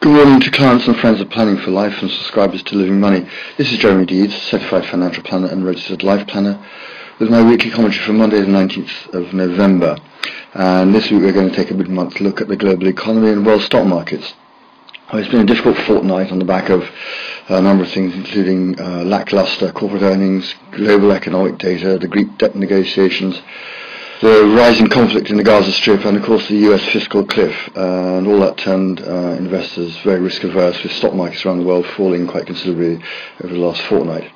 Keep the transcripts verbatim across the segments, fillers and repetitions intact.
Good morning to clients and friends of Planning for Life and subscribers to Living Money. This is Jeremy Deeds, Certified Financial Planner and Registered Life Planner, with my weekly commentary for Monday the nineteenth of November. And this week we're going to take a mid-month look at the global economy and world stock markets. Well, it's been a difficult fortnight on the back of a number of things, including uh, lackluster corporate earnings, global economic data, the Greek debt negotiations, the rising conflict in the Gaza Strip, and of course the U S fiscal cliff, uh, and all that turned uh, investors very risk averse, with stock markets around the world falling quite considerably over the last fortnight.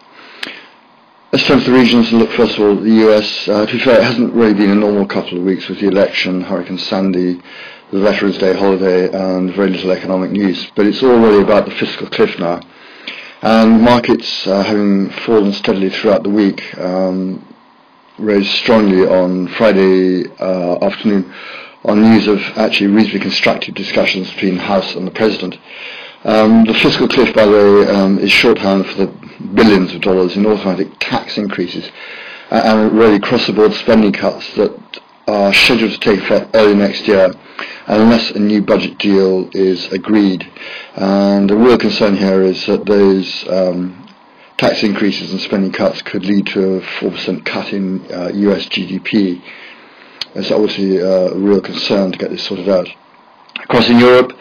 Let's turn to the regions and look first of all at the U S. Uh, to be fair, it hasn't really been a normal couple of weeks with the election, Hurricane Sandy, the Veterans Day holiday, and very little economic news, but it's all really about the fiscal cliff now. And markets, uh, having fallen steadily throughout the week, um, raised strongly on Friday uh, afternoon on news of actually reasonably constructive discussions between the House and the President. Um, the fiscal cliff, by the way, um, is shorthand for the billions of dollars in automatic tax increases uh, and really across-the-board spending cuts that are scheduled to take effect early next year, unless a new budget deal is agreed. And the real concern here is that those um, tax increases and spending cuts could lead to a four percent cut in uh, U S G D P. It's obviously uh, a real concern to get this sorted out. Across in Europe,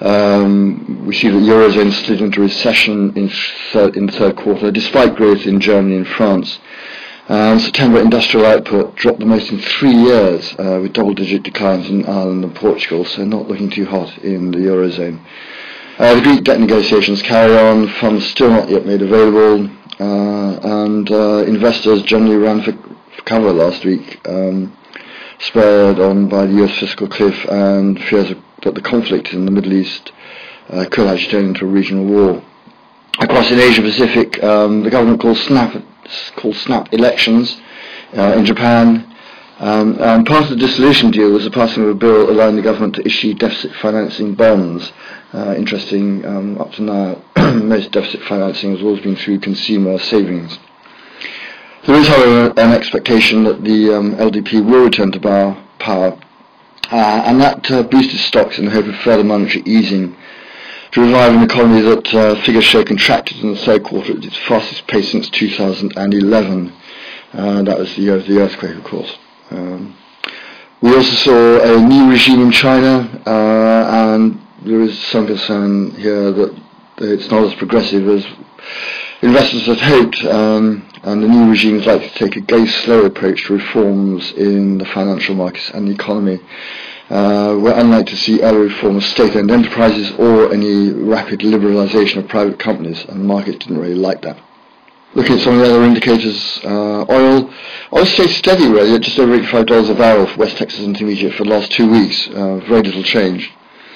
um, we see that the Eurozone slid into recession in, third, in the third quarter, despite growth in Germany and France. Um, September industrial output dropped the most in three years, uh, with double-digit declines in Ireland and Portugal, so not looking too hot in the Eurozone. Uh, the Greek debt negotiations carry on, funds still not yet made available, uh, and uh, investors generally ran for, for cover last week, um, spurred on by the U S fiscal cliff and fears of, that the conflict in the Middle East uh, could actually turn into a regional war. Across in Asia Pacific, um, the government called snap, called snap elections uh, in Japan. Um, and part of the dissolution deal was the passing of a bill allowing the government to issue deficit financing bonds. Uh, interesting, um, up to now, most deficit financing has always been through consumer savings. There is, however, an expectation that the um, L D P will return to power, uh, and that uh, boosted stocks in the hope of further monetary easing to revive an economy that uh, figures show contracted in the third quarter at its fastest pace since two thousand eleven. Uh, that was the year of the earthquake, of course. Um, we also saw a new regime in China, uh, and there is some concern here that it's not as progressive as investors had hoped, um, and the new regime is likely to take a go slow approach to reforms in the financial markets and the economy. Uh, we're unlikely to see early reform of state-owned enterprises or any rapid liberalisation of private companies, and the market didn't really like that. Looking at some of the other indicators, uh, oil, oil stayed steady really at just over eighty-five dollars a barrel for West Texas Intermediate for the last two weeks, uh, very little change.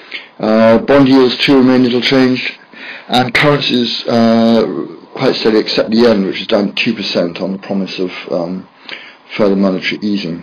Uh, bond yields too remain little changed, and currencies uh, quite steady except the yen, which is down two percent on the promise of um, further monetary easing.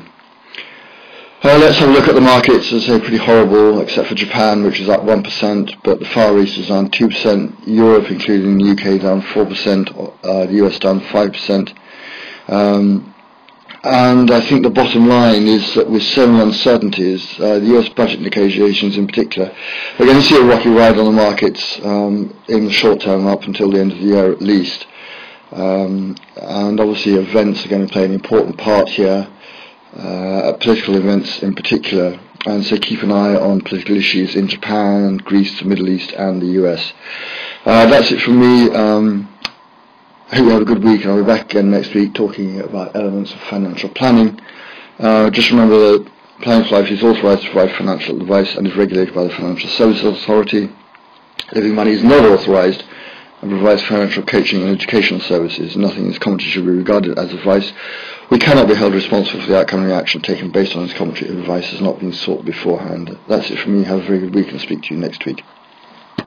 Uh, let's have a look at the markets. As I say, pretty horrible, except for Japan, which is up one percent, but the Far East is down two percent, Europe, including the U K, down four percent, uh, the U S down five percent. Um, and I think the bottom line is that with so many uncertainties, uh, the U S budget negotiations in particular, we're going to see a rocky ride on the markets um, in the short term, up until the end of the year at least. Um, and obviously events are going to play an important part here. Uh, political events in particular, and so keep an eye on political issues in Japan, Greece, the Middle East and the U S. Uh, that's it from me. Um, I hope you have a good week, and I'll be back again next week talking about elements of financial planning. Uh, just remember that Planning for Life is authorised to provide financial advice and is regulated by the Financial Services Authority. Living Money is not authorised and provides financial coaching and educational services. Nothing in this commentary should be regarded as advice. We cannot be held responsible for the outcome of the action taken based on this commentary. Advice has not been sought beforehand. That's it from me. Have a very good week and speak to you next week.